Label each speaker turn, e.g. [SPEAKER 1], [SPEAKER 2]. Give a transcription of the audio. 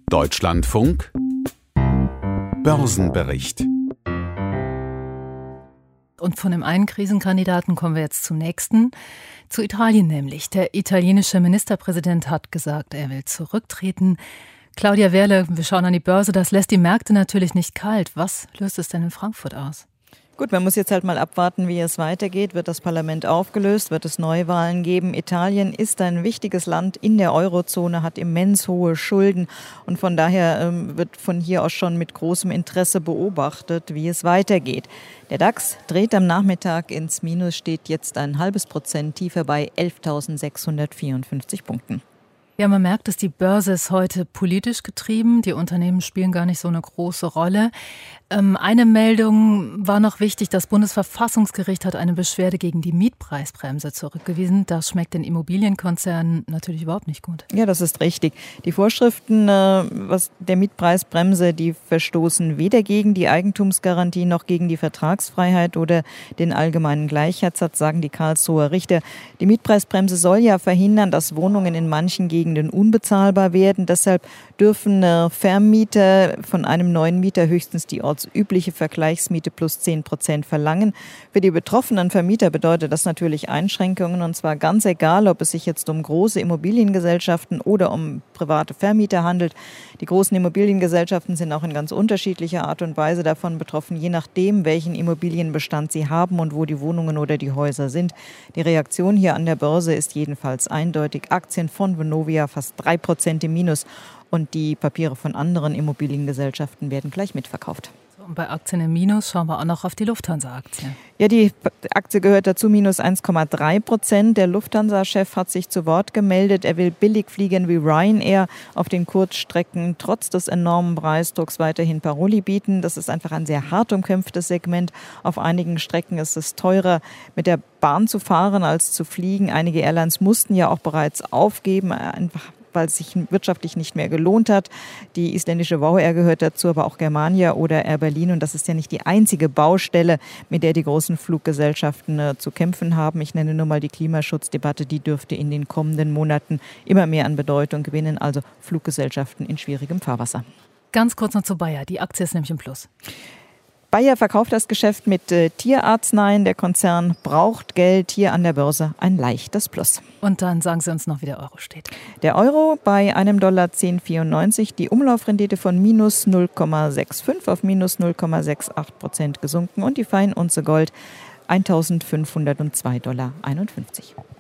[SPEAKER 1] Deutschlandfunk Börsenbericht.
[SPEAKER 2] Und von dem einen Krisenkandidaten kommen wir jetzt zum nächsten, zu Italien nämlich. Der italienische Ministerpräsident hat gesagt, er will zurücktreten. Claudia Wehrle, wir schauen an die Börse, das lässt die Märkte natürlich nicht kalt. Was löst es denn in Frankfurt aus?
[SPEAKER 3] Gut, man muss jetzt halt mal abwarten, wie es weitergeht. Wird das Parlament aufgelöst? Wird es Neuwahlen geben? Italien ist ein wichtiges Land in der Eurozone, hat immens hohe Schulden und von daher wird von hier aus schon mit großem Interesse beobachtet, wie es weitergeht. Der DAX dreht am Nachmittag ins Minus, steht jetzt 0,5% tiefer bei 11.654 Punkten.
[SPEAKER 2] Ja, man merkt, dass die Börse ist heute politisch getrieben. Die Unternehmen spielen gar nicht so eine große Rolle. Eine Meldung war noch wichtig. Das Bundesverfassungsgericht hat eine Beschwerde gegen die Mietpreisbremse zurückgewiesen. Das schmeckt den Immobilienkonzernen natürlich überhaupt nicht gut.
[SPEAKER 3] Ja, das ist richtig. Die Vorschriften der Mietpreisbremse, die verstoßen weder gegen die Eigentumsgarantie noch gegen die Vertragsfreiheit oder den allgemeinen Gleichheitssatz, sagen die Karlsruher Richter. Die Mietpreisbremse soll ja verhindern, dass Wohnungen in manchen Gegenden unbezahlbar werden. Deshalb dürfen Vermieter von einem neuen Mieter höchstens die ortsübliche Vergleichsmiete plus 10% verlangen. Für die betroffenen Vermieter bedeutet das natürlich Einschränkungen, und zwar ganz egal, ob es sich jetzt um große Immobiliengesellschaften oder um private Vermieter handelt. Die großen Immobiliengesellschaften sind auch in ganz unterschiedlicher Art und Weise davon betroffen, je nachdem, welchen Immobilienbestand sie haben und wo die Wohnungen oder die Häuser sind. Die Reaktion hier an der Börse ist jedenfalls eindeutig. Aktien von Vonovia fast 3% im Minus. Und die Papiere von anderen Immobiliengesellschaften werden gleich mitverkauft.
[SPEAKER 2] Und bei Aktien im Minus schauen wir auch noch auf die Lufthansa-Aktie.
[SPEAKER 3] Ja, die Aktie gehört dazu, minus 1,3%. Der Lufthansa-Chef hat sich zu Wort gemeldet. Er will billig fliegen wie Ryanair auf den Kurzstrecken trotz des enormen Preisdrucks weiterhin Paroli bieten. Das ist einfach ein sehr hart umkämpftes Segment. Auf einigen Strecken ist es teurer, mit der Bahn zu fahren als zu fliegen. Einige Airlines mussten ja auch bereits aufgeben, einfach weil es sich wirtschaftlich nicht mehr gelohnt hat. Die isländische WOW Air gehört dazu, aber auch Germania oder Air Berlin. Und das ist ja nicht die einzige Baustelle, mit der die großen Fluggesellschaften zu kämpfen haben. Ich nenne nur mal die Klimaschutzdebatte, die dürfte in den kommenden Monaten immer mehr an Bedeutung gewinnen. Also Fluggesellschaften in schwierigem Fahrwasser.
[SPEAKER 2] Ganz kurz noch zu Bayer. Die Aktie ist nämlich im Plus.
[SPEAKER 3] Bayer verkauft das Geschäft mit Tierarzneien. Der Konzern braucht Geld. Hier an der Börse ein leichtes Plus.
[SPEAKER 2] Und dann sagen Sie uns noch, wie der Euro steht.
[SPEAKER 3] Der Euro bei einem $10,94. Die Umlaufrendite von minus 0,65 auf minus 0,68% gesunken. Und die Feinunze Gold $1.502,51.